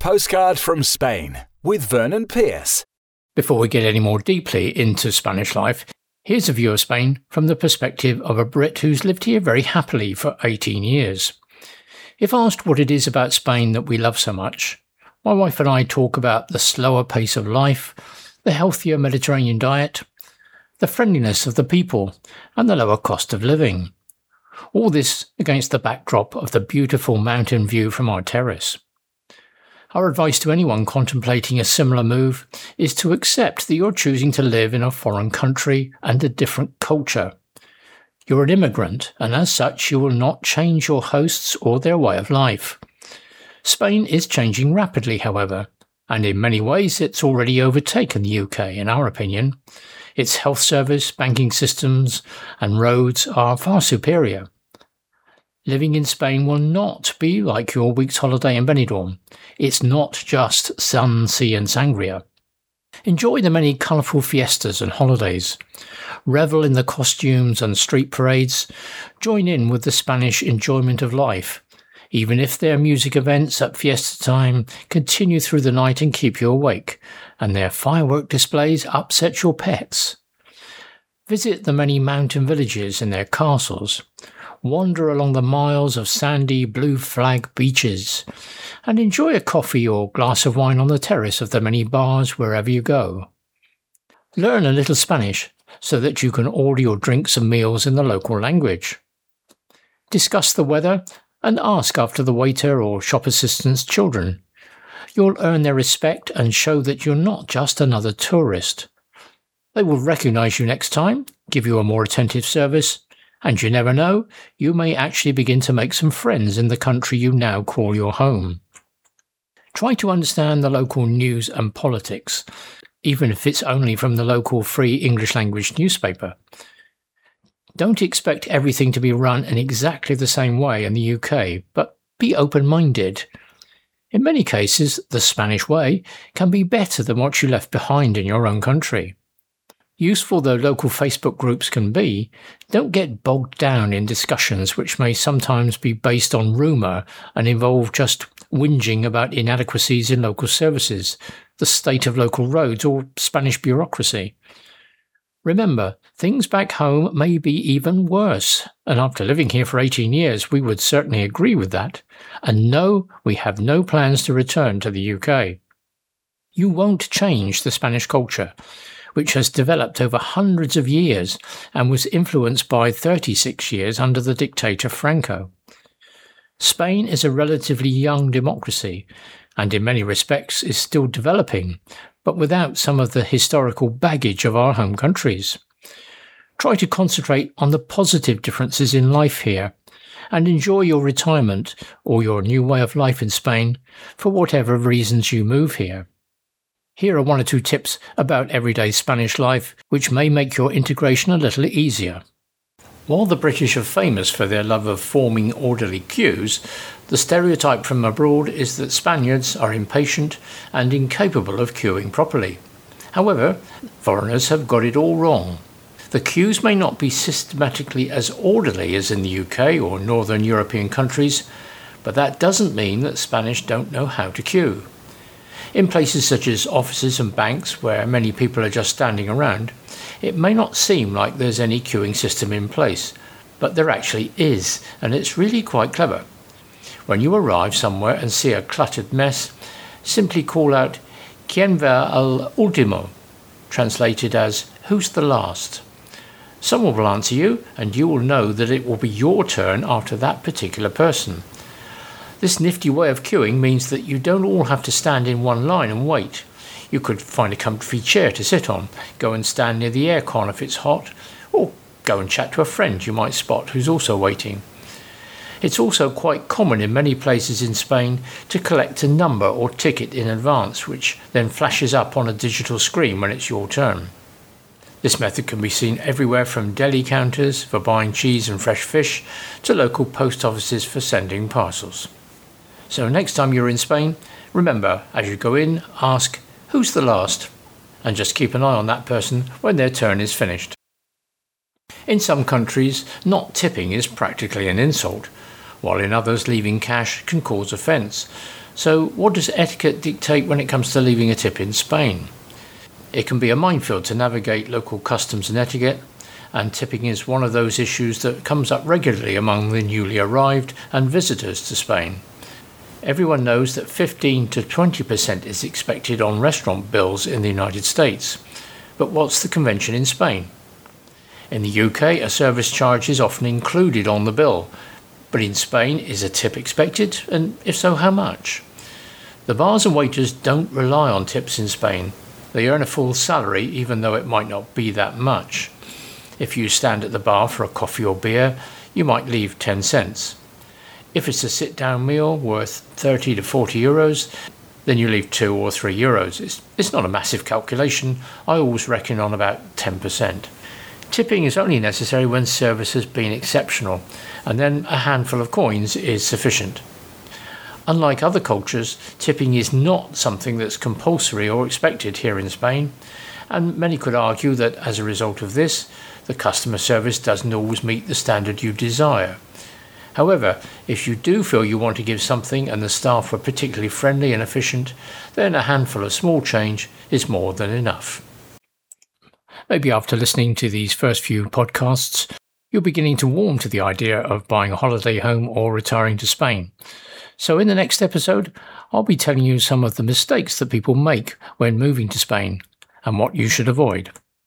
Postcard from Spain with Vernon Pierce. Before we get any more deeply into Spanish life, here's a view of Spain from the perspective of a Brit who's lived here very happily for 18 years. If asked what it is about Spain that we love so much, my wife and I talk about the slower pace of life, the healthier Mediterranean diet, the friendliness of the people, and the lower cost of living. All this against the backdrop of the beautiful mountain view from our terrace. Our advice to anyone contemplating a similar move is to accept that you're choosing to live in a foreign country and a different culture. You're an immigrant, and as such you will not change your hosts or their way of life. Spain is changing rapidly, however, and in many ways it's already overtaken the UK, in our opinion. Its health service, banking systems and roads are far superior. Living in Spain will not be like your week's holiday in Benidorm. It's not just sun, sea and sangria. Enjoy the many colourful fiestas and holidays. Revel in the costumes and street parades. Join in with the Spanish enjoyment of life. Even if their music events at fiesta time continue through the night and keep you awake, and their firework displays upset your pets. Visit the many mountain villages and their castles. Wander along the miles of sandy blue flag beaches and enjoy a coffee or glass of wine on the terrace of the many bars wherever you go. Learn a little Spanish so that you can order your drinks and meals in the local language. Discuss the weather and ask after the waiter or shop assistant's children. You'll earn their respect and show that you're not just another tourist. They will recognise you next time, give you a more attentive service, and you never know, you may actually begin to make some friends in the country you now call your home. Try to understand the local news and politics, even if it's only from the local free English language newspaper. Don't expect everything to be run in exactly the same way in the UK, but be open-minded. In many cases, the Spanish way can be better than what you left behind in your own country. Useful though local Facebook groups can be, don't get bogged down in discussions which may sometimes be based on rumour and involve just whinging about inadequacies in local services, the state of local roads or Spanish bureaucracy. Remember, things back home may be even worse, and after living here for 18 years we would certainly agree with that, and no, we have no plans to return to the UK. You won't change the Spanish culture, which has developed over hundreds of years and was influenced by 36 years under the dictator Franco. Spain is a relatively young democracy and in many respects is still developing, but without some of the historical baggage of our home countries. Try to concentrate on the positive differences in life here and enjoy your retirement or your new way of life in Spain for whatever reasons you move here. Here are one or two tips about everyday Spanish life which may make your integration a little easier. While the British are famous for their love of forming orderly queues, the stereotype from abroad is that Spaniards are impatient and incapable of queuing properly. However, foreigners have got it all wrong. The queues may not be systematically as orderly as in the UK or Northern European countries, but that doesn't mean that Spanish don't know how to queue. In places such as offices and banks where many people are just standing around, it may not seem like there's any queuing system in place, but there actually is, and it's really quite clever. When you arrive somewhere and see a cluttered mess, simply call out, "Quien va al último?" translated as, "Who's the last?" Someone will answer you, and you will know that it will be your turn after that particular person. This nifty way of queuing means that you don't all have to stand in one line and wait. You could find a comfy chair to sit on, go and stand near the aircon if it's hot, or go and chat to a friend you might spot who's also waiting. It's also quite common in many places in Spain to collect a number or ticket in advance, which then flashes up on a digital screen when it's your turn. This method can be seen everywhere from deli counters for buying cheese and fresh fish to local post offices for sending parcels. So next time you're in Spain, remember, as you go in, ask, "Who's the last?" and just keep an eye on that person when their turn is finished. In some countries, not tipping is practically an insult, while in others leaving cash can cause offence. So what does etiquette dictate when it comes to leaving a tip in Spain? It can be a minefield to navigate local customs and etiquette, and tipping is one of those issues that comes up regularly among the newly arrived and visitors to Spain. Everyone knows that 15 to 20% is expected on restaurant bills in the United States. But what's the convention in Spain? In the UK, a service charge is often included on the bill. But in Spain, is a tip expected? And if so, how much? The bars and waiters don't rely on tips in Spain. They earn a full salary, even though it might not be that much. If you stand at the bar for a coffee or beer, you might leave 10 cents. If it's a sit-down meal worth 30 to 40 euros, then you leave 2 or 3 euros. It's not a massive calculation. I always reckon on about 10%. Tipping is only necessary when service has been exceptional, and then a handful of coins is sufficient. Unlike other cultures, tipping is not something that's compulsory or expected here in Spain, and many could argue that as a result of this, the customer service doesn't always meet the standard you desire. However, if you do feel you want to give something and the staff were particularly friendly and efficient, then a handful of small change is more than enough. Maybe after listening to these first few podcasts, you're beginning to warm to the idea of buying a holiday home or retiring to Spain. So in the next episode, I'll be telling you some of the mistakes that people make when moving to Spain and what you should avoid.